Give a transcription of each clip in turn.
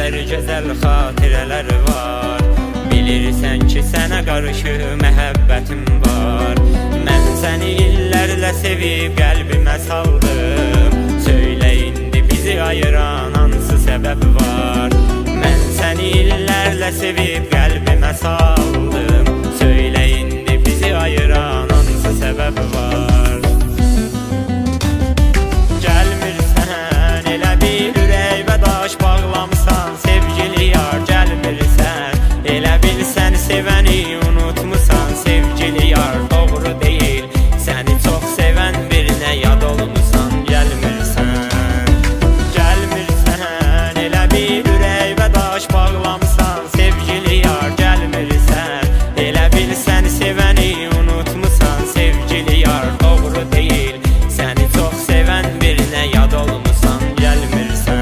qədər gözəl xatirələr var. Bilirsən ki, sənə qarşı məhəbbətim var. Mən səni illərlə sevib qəlbimə saldım. Söylə indi bizi ayıran hansı səbəb var? Mən səni illərlə sevib qəlbimə saldım. Söylə indi bizi ayıran hansı səbəb var? Gəlmirsən elə bir ürək və daş bağlamısan, sevgili yar gəlmirsən. Elə bilsən sevəni unutmusan, sevgili yar doğru deyil. Səni çox sevən birinə yad olmusan, gəlmirsən. Gəlmirsən elə bir ürək və daş bağlamısan, sevgili yar gəlmirsən. Elə bilsən sevəni unutmusan, sevgili yar doğru deyil. Səni çox sevən birinə yad olmusan, gəlmirsən.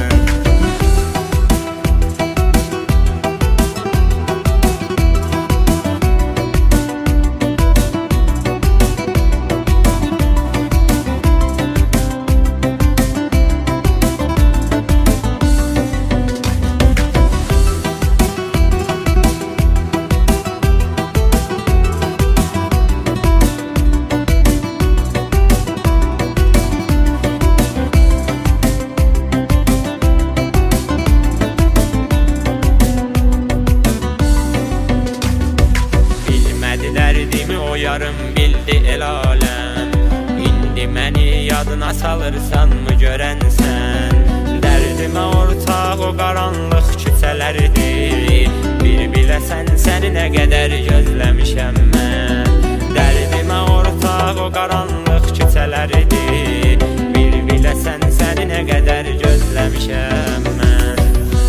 Dərdimi o yarım bildi el aləm. İndi məni yadına salırsan mı görənsən? Dərdimə ortaq o qaranlıq küçələrdir. Bir biləsən səni nə qədər gözləmişəm mən. Dərdimə ortaq o qaranlıq küçələrdir. Bir biləsən səni nə qədər gözləmişəm mən.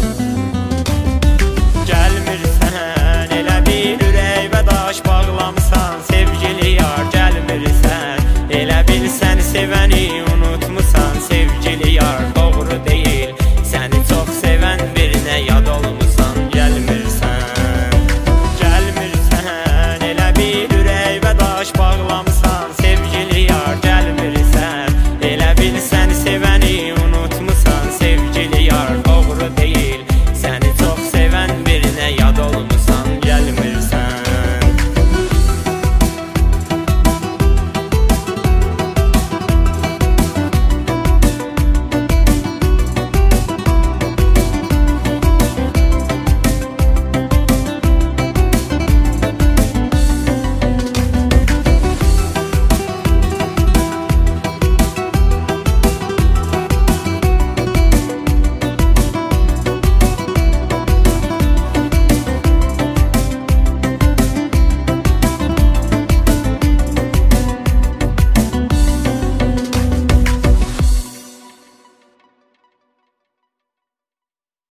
Gəlmirsən elə bir ürək və daş bağlamısan, sevgili yar gəlmirsən. Elə bilsən sevəni unutmusan, sevgili